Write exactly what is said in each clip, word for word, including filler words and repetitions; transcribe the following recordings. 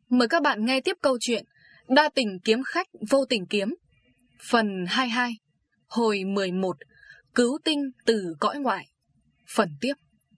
Mời các bạn nghe tiếp câu chuyện Đa tình kiếm khách vô tình kiếm, phần hai mươi hai, hồi mười một, cứu tinh từ cõi ngoại, phần tiếp.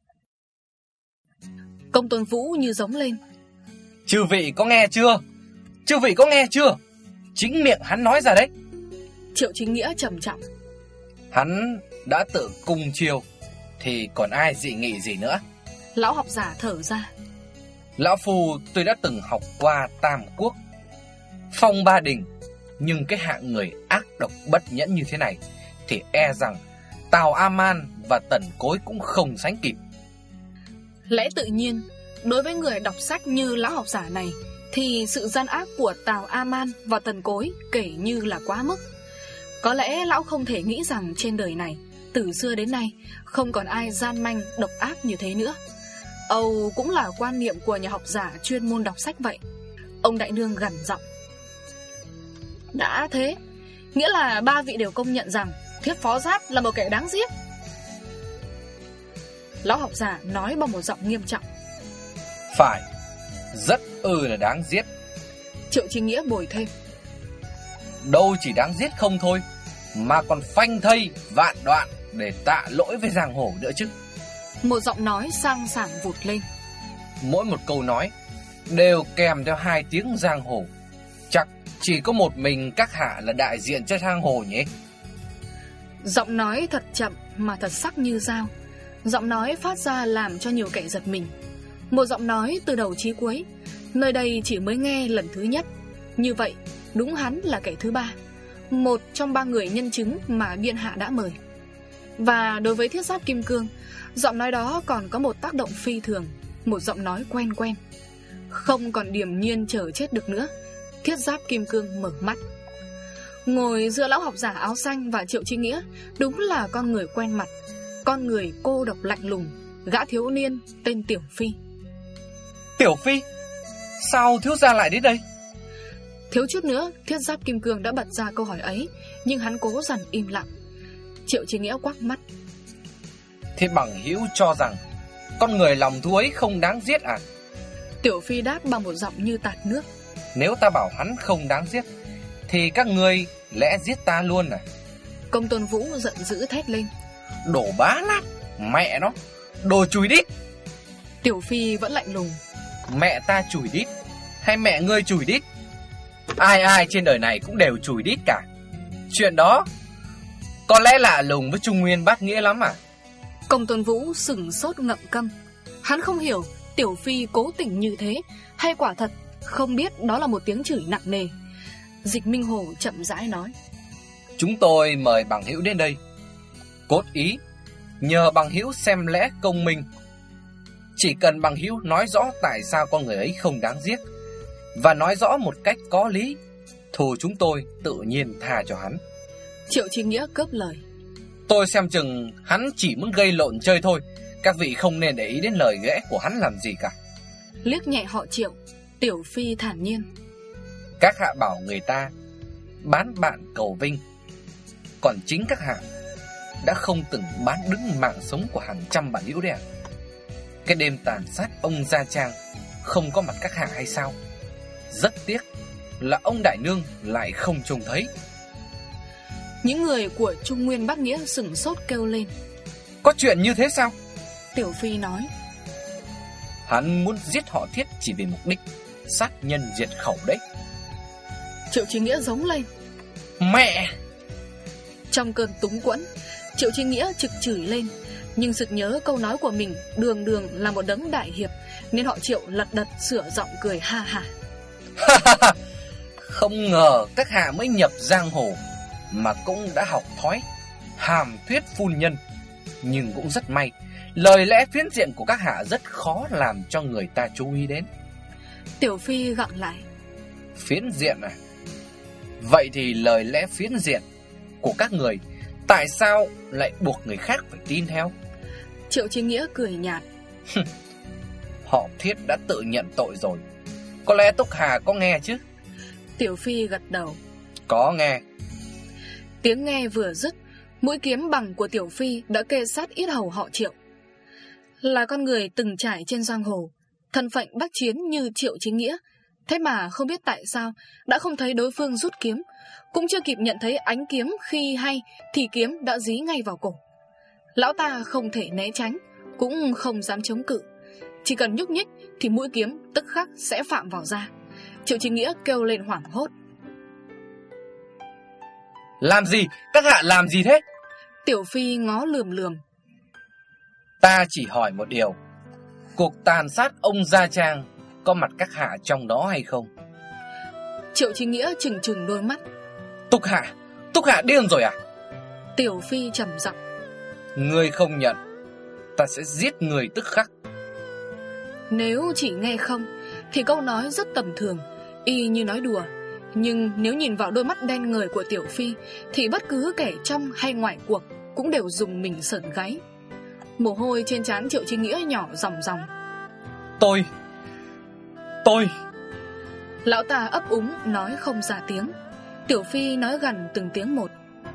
Công Tôn Vũ như giống lên. Chư vị có nghe chưa? Chư vị có nghe chưa? Chính miệng hắn nói ra đấy. Triệu Chính Nghĩa trầm trọng. Hắn đã tự cung chiêu thì còn ai dị nghị gì nữa. Lão học giả thở ra. Lão phu tôi đã từng học qua Tam Quốc, Phong Ba Đình, nhưng cái hạng người ác độc bất nhẫn như thế này thì e rằng Tào A-man và Tần Cối cũng không sánh kịp. Lẽ tự nhiên, đối với người đọc sách như lão học giả này thì sự gian ác của Tào A-man và Tần Cối kể như là quá mức. Có lẽ lão không thể nghĩ rằng trên đời này từ xưa đến nay không còn ai gian manh độc ác như thế nữa. Âu cũng là quan niệm của nhà học giả chuyên môn đọc sách vậy. Ông Đại Nương gằn giọng. Đã thế, nghĩa là ba vị đều công nhận rằng Thiết Phó Giáp là một kẻ đáng giết. Lão học giả nói bằng một giọng nghiêm trọng. Phải, rất ư là đáng giết. Triệu Chính Nghĩa bồi thêm. Đâu chỉ đáng giết không thôi, mà còn phanh thây vạn đoạn để tạ lỗi với giang hồ nữa chứ. Một giọng nói sang sảng vụt lên. Mỗi một câu nói đều kèm theo hai tiếng giang hồ. Chắc chỉ có một mình các hạ là đại diện cho giang hồ nhỉ? Giọng nói thật chậm mà thật sắc như dao. Giọng nói phát ra làm cho nhiều kẻ giật mình. Một giọng nói từ đầu chí cuối, nơi đây chỉ mới nghe lần thứ nhất. Như vậy đúng hắn là kẻ thứ ba, một trong ba người nhân chứng mà Biện Hạ đã mời. Và đối với Thiết Giáp Kim Cương, giọng nói đó còn có một tác động phi thường. Một giọng nói quen quen. Không còn điềm nhiên chờ chết được nữa, Thiết Giáp Kim Cương mở mắt. Ngồi giữa lão học giả áo xanh và Triệu Chính Nghĩa đúng là con người quen mặt, con người cô độc lạnh lùng, gã thiếu niên tên Tiểu Phi. Tiểu Phi? Sao thiếu gia lại đến đây? Thiếu chút nữa Thiết Giáp Kim Cương đã bật ra câu hỏi ấy, nhưng hắn cố dằn im lặng. Triệu Chính Nghĩa quắc mắt. Thế bằng hữu cho rằng con người lòng thú ấy không đáng giết à? Tiểu Phi đáp bằng một giọng như tạt nước. Nếu ta bảo hắn không đáng giết thì các ngươi lẽ giết ta luôn à? Công Tôn Vũ giận dữ thét lên. Đồ bá lát, mẹ nó, đồ chùi đít. Tiểu Phi vẫn lạnh lùng. Mẹ ta chùi đít hay mẹ ngươi chùi đít? Ai ai trên đời này cũng đều chùi đít cả. Chuyện đó có lẽ lạ lùng với Trung Nguyên Bát Nghĩa lắm à? Công Tôn Vũ sửng sốt ngậm câm. Hắn không hiểu Tiểu Phi cố tình như thế hay quả thật không biết đó là một tiếng chửi nặng nề. Dịch Minh Hồ chậm rãi nói. Chúng tôi mời bằng hữu đến đây cốt ý nhờ bằng hữu xem lẽ công minh. Chỉ cần bằng hữu nói rõ tại sao con người ấy không đáng giết, và nói rõ một cách có lý, thù chúng tôi tự nhiên tha cho hắn. Triệu Chính Nghĩa cướp lời. Tôi xem chừng hắn chỉ muốn gây lộn chơi thôi. Các vị không nên để ý đến lời ghẽ của hắn làm gì cả. Liếc nhẹ họ Triệu, Tiểu Phi thản nhiên. Các hạ bảo người ta bán bạn cầu vinh, còn chính các hạ đã không từng bán đứng mạng sống của hàng trăm bạn hữu đấy à? Cái đêm tàn sát ông Gia Trang không có mặt các hạ hay sao? Rất tiếc là ông Đại Nương lại không trông thấy. Những người của Trung Nguyên Bát Nghĩa sửng sốt kêu lên. Có chuyện như thế sao? Tiểu Phi nói. Hắn muốn giết họ Thiết chỉ vì mục đích sát nhân diệt khẩu đấy. Triệu Chính Nghĩa giống lên. Mẹ! Trong cơn túng quẫn, Triệu Chính Nghĩa trực chửi lên, nhưng sực nhớ câu nói của mình đường đường là một đấng đại hiệp, nên họ Triệu lật đật sửa giọng cười ha ha. Không ngờ các hạ mới nhập giang hồ mà cũng đã học thói hàm thuyết phun nhân. Nhưng cũng rất may, lời lẽ phiến diện của các hạ rất khó làm cho người ta chú ý đến. Tiểu Phi gặng lại. Phiến diện à? Vậy thì lời lẽ phiến diện của các người tại sao lại buộc người khác phải tin theo? Triệu Chính Nghĩa cười nhạt. Họ Thiết đã tự nhận tội rồi. Có lẽ Túc Hà có nghe chứ? Tiểu Phi gật đầu. Có nghe. Tiếng nghe vừa dứt, mũi kiếm bằng của Tiểu Phi đã kê sát yết hầu họ Triệu. Là con người từng trải trên giang hồ, thân phận bác chiến như Triệu Chính Nghĩa Thế mà không biết tại sao đã không thấy đối phương rút kiếm, cũng chưa kịp nhận thấy ánh kiếm khi hay thì kiếm đã dí ngay vào cổ. Lão ta không thể né tránh, cũng không dám chống cự. Chỉ cần nhúc nhích thì mũi kiếm tức khắc sẽ phạm vào da. Triệu Chí Nghĩa kêu lên hoảng hốt. Làm gì? Các hạ làm gì thế? Tiểu Phi ngó lườm lườm. Ta chỉ hỏi một điều. Cuộc tàn sát ông Gia Trang có mặt các hạ trong đó hay không? Triệu Chí Nghĩa trừng trừng đôi mắt. Túc hạ, Túc hạ điên rồi à? Tiểu Phi trầm giọng. Ngươi không nhận, ta sẽ giết người tức khắc. Nếu chỉ nghe không thì câu nói rất tầm thường, y như nói đùa. Nhưng nếu nhìn vào đôi mắt đen ngời của Tiểu Phi thì bất cứ kẻ trong hay ngoài cuộc cũng đều dùng mình sởn gáy. Mồ hôi trên trán Triệu Chí Nghĩa nhỏ ròng ròng. Tôi Tôi Lão ta ấp úng nói không ra tiếng. Tiểu Phi nói gần từng tiếng một.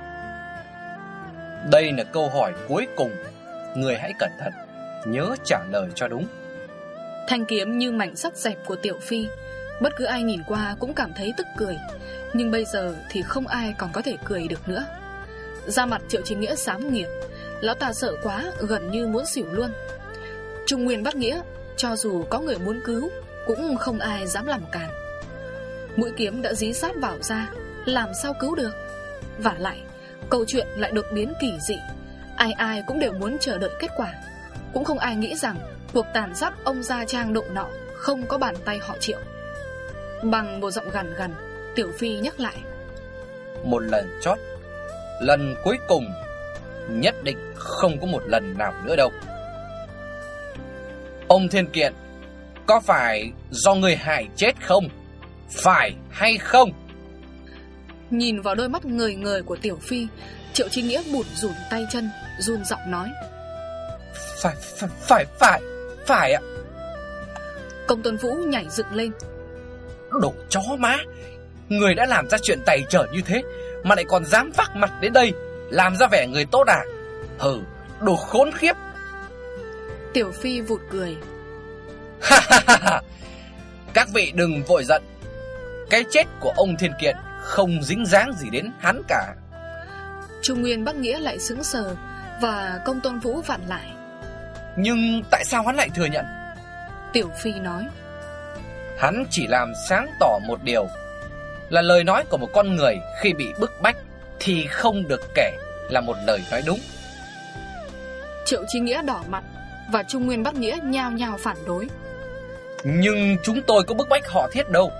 Đây là câu hỏi cuối cùng, người hãy cẩn thận, nhớ trả lời cho đúng. Thanh kiếm như mảnh sắt dẹp của Tiểu Phi, bất cứ ai nhìn qua cũng cảm thấy tức cười. Nhưng bây giờ thì không ai còn có thể cười được nữa. Da mặt Triệu Chí Nghĩa xám nghiệt. Lão ta sợ quá, gần như muốn xỉu luôn. Trung Nguyên bắt Nghĩa, cho dù có người muốn cứu cũng không ai dám làm cản. Mũi kiếm đã dí sát vào da, làm sao cứu được? Vả lại, câu chuyện lại đột biến kỳ dị. Ai ai cũng đều muốn chờ đợi kết quả. Cũng không ai nghĩ rằng cuộc tàn sát ông Gia Trang độ nọ không có bàn tay họ Triệu. Bằng một giọng gằn gằn, Tiểu Phi nhắc lại. Một lần chót, lần cuối cùng, nhất định không có một lần nào nữa đâu. Ông Thiên Kiện, có phải do người hại chết không? Phải hay không? Nhìn vào đôi mắt ngời ngời của Tiểu Phi, Triệu Chí Nghĩa bủn rủn tay chân, run giọng nói. Phải, phải, phải, phải, phải ạ. Công Tôn Vũ nhảy dựng lên. Đồ chó má, người đã làm ra chuyện tày trở như thế mà lại còn dám vác mặt đến đây, làm ra vẻ người tốt à? Hừ, đồ khốn khiếp. Tiểu Phi vụt cười. Các vị đừng vội giận. Cái chết của ông Thiên Kiện không dính dáng gì đến hắn cả. Trung Nguyên Bắc Nghĩa lại sững sờ, và Công Tôn Vũ vặn lại. Nhưng tại sao hắn lại thừa nhận? Tiểu Phi nói. Hắn chỉ làm sáng tỏ một điều, là lời nói của một con người khi bị bức bách thì không được kể là một lời nói đúng. Triệu Chí Nghĩa đỏ mặt, và Trung Nguyên Bắc Nghĩa nhao nhao phản đối. Nhưng chúng tôi có bức bách họ Thiết đâu.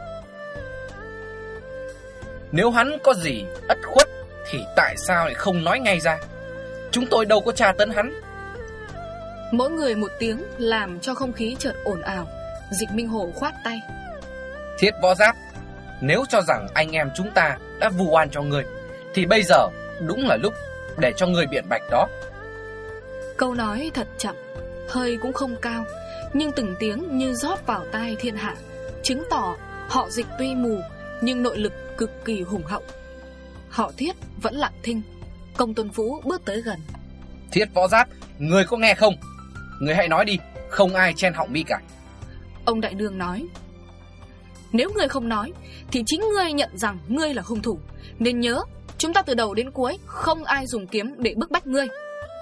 Nếu hắn có gì ất khuất thì tại sao lại không nói ngay ra? Chúng tôi đâu có tra tấn hắn. Mỗi người một tiếng làm cho không khí chợt ồn ào. Dịch Minh Hổ khoát tay. Thiết Võ Giáp, nếu cho rằng anh em chúng ta đã vu oan cho ngươi thì bây giờ đúng là lúc để cho ngươi biện bạch đó. Câu nói thật chậm, hơi cũng không cao, nhưng từng tiếng như rót vào tai thiên hạ, chứng tỏ họ Dịch tuy mù nhưng nội lực cực kỳ hùng hậu. Họ Thiết vẫn lặng thinh. Công Tôn Vũ bước tới gần. Thiết Võ Giáp, ngươi có nghe không? Ngươi hãy nói đi, không ai chen họng mi cả. Ông đại nương nói. Nếu ngươi không nói thì chính ngươi nhận rằng ngươi là hung thủ. Nên nhớ, chúng ta từ đầu đến cuối không ai dùng kiếm để bức bách ngươi.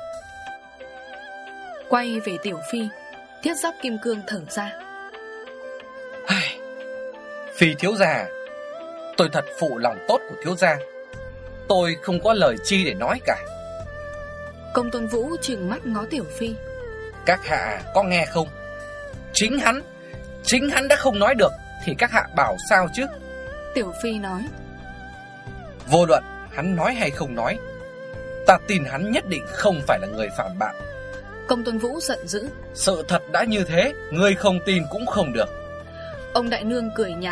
Quay về Tiểu Phi, Thiết Giáp Kim Cương thở ra. Phi thiếu gia, tôi thật phụ lòng tốt của thiếu gia. Tôi không có lời chi để nói cả. Công Tôn Vũ trừng mắt ngó Tiểu Phi. Các hạ có nghe không? Chính hắn Chính hắn đã không nói được thì các hạ bảo sao chứ? Tiểu Phi nói. Vô luận hắn nói hay không nói, ta tin hắn nhất định không phải là người phản bội. Công Tôn Vũ giận dữ. Sự thật đã như thế, ngươi không tin cũng không được. Ông đại nương cười nhạt.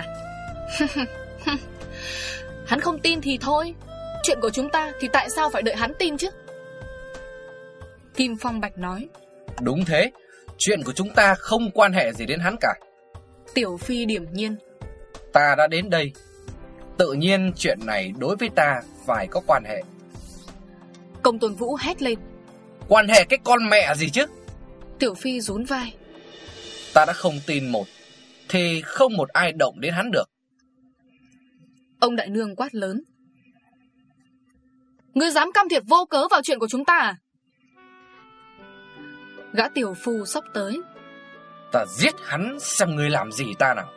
Hắn không tin thì thôi, chuyện của chúng ta thì tại sao phải đợi hắn tin chứ? Kim Phong Bạch nói. Đúng thế, chuyện của chúng ta không quan hệ gì đến hắn cả. Tiểu Phi điềm nhiên. Ta đã đến đây, tự nhiên chuyện này đối với ta phải có quan hệ. Công Tôn Vũ hét lên. Quan hệ cái con mẹ gì chứ? Tiểu Phi rún vai. Ta đã không tin một thì không một ai động đến hắn được. Ông đại nương quát lớn: Ngươi dám can thiệp vô cớ vào chuyện của chúng ta à? Gã tiểu phu sốc tới: Ta giết hắn xem ngươi làm gì ta nào.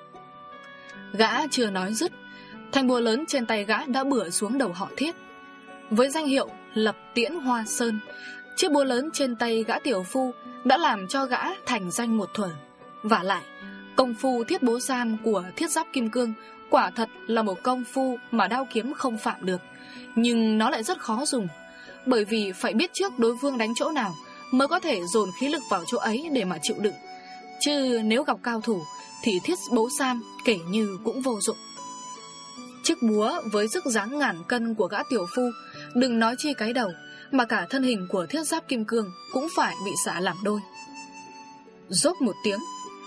Gã chưa nói dứt, thanh búa lớn trên tay gã đã bửa xuống đầu họ Thiết. Với danh hiệu Lập Tiễn Hoa Sơn, chiếc búa lớn trên tay gã tiểu phu đã làm cho gã thành danh một thuở. Vả lại, công phu thiết bố sam của Thiết Giáp Kim Cương quả thật là một công phu mà đao kiếm không phạm được. Nhưng nó lại rất khó dùng, bởi vì phải biết trước đối phương đánh chỗ nào mới có thể dồn khí lực vào chỗ ấy để mà chịu đựng. Chứ nếu gặp cao thủ thì thiết bố sam kể như cũng vô dụng. Chiếc búa với sức dáng ngàn cân của gã tiểu phu, đừng nói chi cái đầu, mà cả thân hình của Thiết Giáp Kim Cương cũng phải bị xả làm đôi. Rốp một tiếng,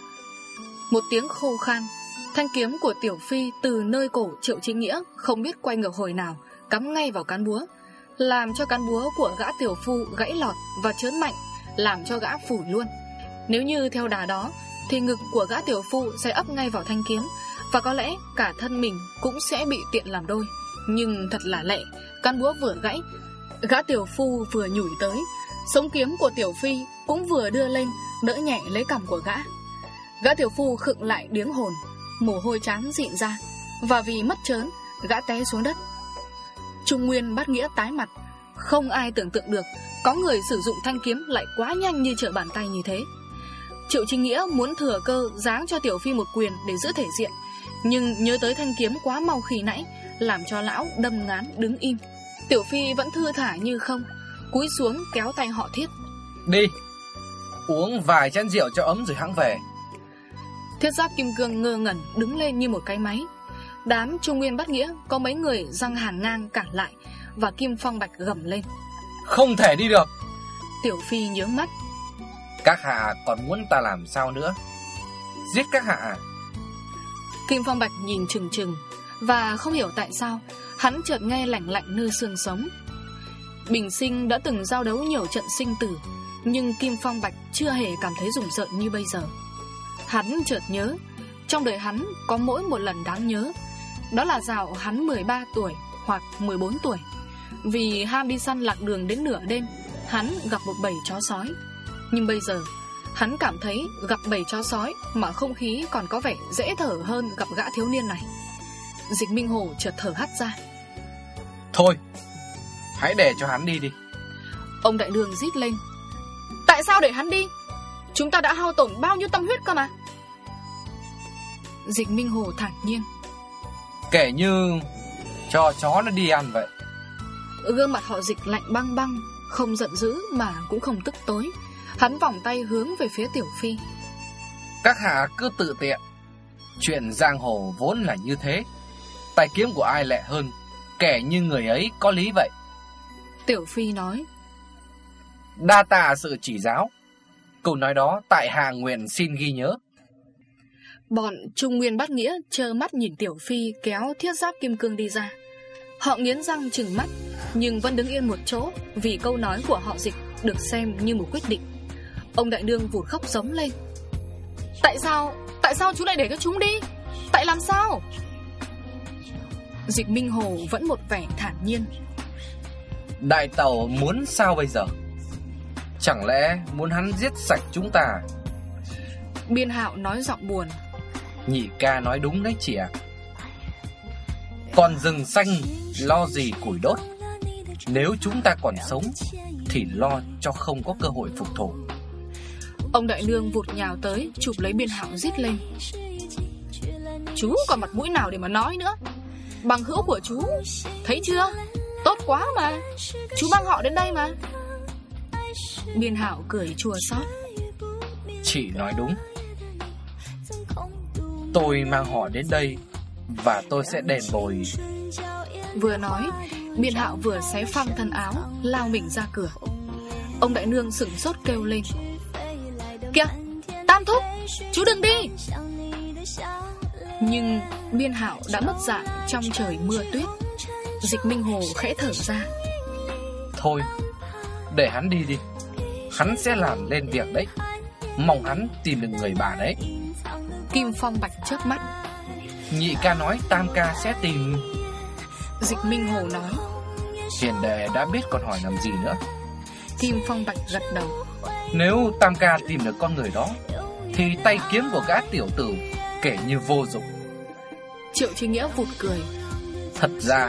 một tiếng khô khan, thanh kiếm của tiểu phi từ nơi cổ Triệu Chí Nghĩa không biết quay ngược hồi nào cắm ngay vào cán búa, làm cho cán búa của gã tiểu phu gãy lọt và chớn mạnh, làm cho gã phủi luôn. Nếu như theo đà đó thì ngực của gã tiểu phu sẽ ấp ngay vào thanh kiếm, và có lẽ cả thân mình cũng sẽ bị tiện làm đôi. Nhưng thật là lẹ, cán búa vừa gãy, gã tiểu phu vừa nhủi tới, sống kiếm của tiểu phi cũng vừa đưa lên đỡ nhẹ lấy cằm của gã. Gã tiểu phu khựng lại điếng hồn, mồ hôi trán rịn ra, và vì mất chớn, gã té xuống đất. Trung Nguyên Bát Nghĩa tái mặt. Không ai tưởng tượng được có người sử dụng thanh kiếm lại quá nhanh như trở bàn tay như thế. Triệu Chí Nghĩa muốn thừa cơ giáng cho tiểu phi một quyền để giữ thể diện, nhưng nhớ tới thanh kiếm quá mau khi nãy, làm cho lão đâm ngán đứng im. Tiểu phi vẫn thưa thả như không, cúi xuống kéo tay họ Thiết: Đi, uống vài chén rượu cho ấm rồi hãng về. Thiết Giáp Kim Cương ngơ ngẩn đứng lên như một cái máy. Đám Trung Nguyên Bát Nghĩa có mấy người răng hàn ngang cản lại, và Kim Phong Bạch gầm lên: Không thể đi được. Tiểu phi nhướng mắt: Các hạ còn muốn ta làm sao nữa? Giết các hạ à? Kim Phong Bạch nhìn chừng chừng, và không hiểu tại sao hắn chợt nghe lạnh lạnh nơi xương sống. Bình sinh đã từng giao đấu nhiều trận sinh tử, nhưng Kim Phong Bạch chưa hề cảm thấy rùng rợn như bây giờ. Hắn chợt nhớ, trong đời hắn có mỗi một lần đáng nhớ, đó là dạo hắn mười ba tuổi hoặc mười bốn tuổi. Vì ham đi săn lạc đường đến nửa đêm, hắn gặp một bầy chó sói. Nhưng bây giờ hắn cảm thấy gặp bầy chó sói mà không khí còn có vẻ dễ thở hơn gặp gã thiếu niên này. Dịch Minh Hổ chợt thở hắt ra: Thôi, hãy để cho hắn đi đi. Ông đại đường rít lên: Tại sao để hắn đi? Chúng ta đã hao tổn bao nhiêu tâm huyết cơ mà. Dịch Minh Hổ thản nhiên: Kể như cho chó nó đi ăn vậy. Gương mặt họ Dịch lạnh băng băng, không giận dữ mà cũng không tức tối. Hắn vòng tay hướng về phía tiểu phi: Các hạ cứ tự tiện. Chuyện giang hồ vốn là như thế, tay kiếm của ai lẹ hơn, kẻ như người ấy có lý vậy. Tiểu phi nói: Đa tạ sự chỉ giáo. Câu nói đó tại hạ nguyện xin ghi nhớ. Bọn Trung Nguyên Bát Nghĩa trơ mắt nhìn tiểu phi kéo Thiết Giáp Kim Cương đi ra. Họ nghiến răng trừng mắt, nhưng vẫn đứng yên một chỗ, vì câu nói của họ Dịch được xem như một quyết định. Ông đại đương vụt khóc giống lên: Tại sao, tại sao chú lại để cho chúng đi? Tại làm sao? Dịch Minh Hồ vẫn một vẻ thản nhiên: Đại tẩu muốn sao bây giờ? Chẳng lẽ muốn hắn giết sạch chúng ta? Biên Hạo nói giọng buồn: Nhị ca nói đúng đấy chị ạ. Còn rừng xanh lo gì củi đốt. Nếu chúng ta còn sống thì lo cho không có cơ hội phục thù. Ông đại nương vụt nhào tới chụp lấy Biên Hạo rít lên: Chú còn mặt mũi nào để mà nói nữa? Bằng hữu của chú, thấy chưa? Tốt quá mà, chú mang họ đến đây mà. Biên Hạo cười chua xót: Chị nói đúng. Tôi mang họ đến đây và tôi sẽ đền bồi. Vừa nói, Biên Hạo vừa xé phăng thân áo, lao mình ra cửa. Ông đại nương sửng sốt kêu lên: Kìa, Tam thúc, chú đừng đi. Nhưng Biên Hạo đã mất dạng trong trời mưa tuyết. Dịch Minh Hồ khẽ thở ra: Thôi, để hắn đi đi. Hắn sẽ làm lên việc đấy. Mong hắn tìm được người bà đấy. Kim Phong Bạch chớp mắt. Nhị ca nói tam ca sẽ tìm. Dịch Minh Hồ nói. Hiền đệ đã biết còn hỏi làm gì nữa. Kim Phong Bạch gật đầu. Nếu tam ca tìm được con người đó thì tay kiếm của gã tiểu tử kể như vô dụng. Triệu Chí Nghĩa vụt cười. Thật ra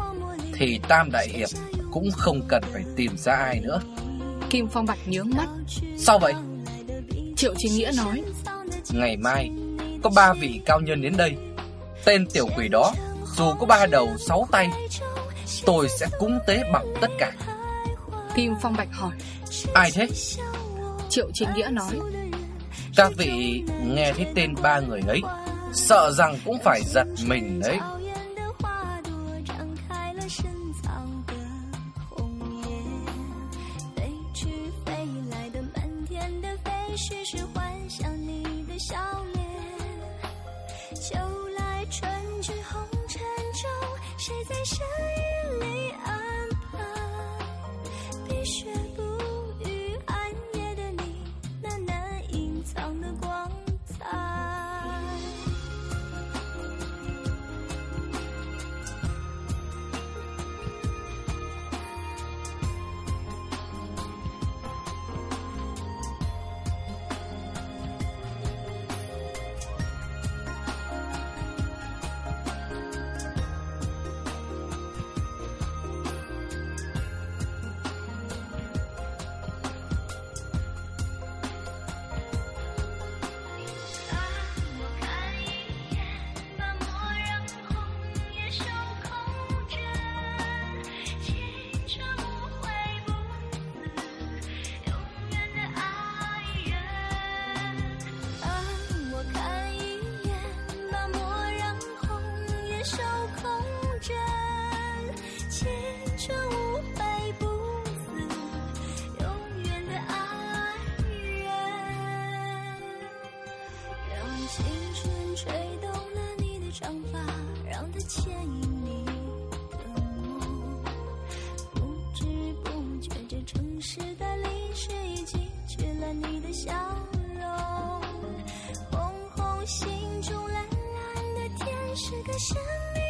thì Tam đại hiệp cũng không cần phải tìm ra ai nữa. Kim Phong Bạch nhướng mắt. Sao vậy? Triệu Chí Nghĩa nói. Ngày mai có ba vị cao nhân đến đây. Tên tiểu quỷ đó dù có ba đầu sáu tay, tôi sẽ cúng tế bằng tất cả. Kim Phong Bạch hỏi. Ai thế? Triệu Chí Nghĩa nói. Các vị nghe thấy tên ba người ấy sợ rằng cũng phải giật mình đấy. 是个神秘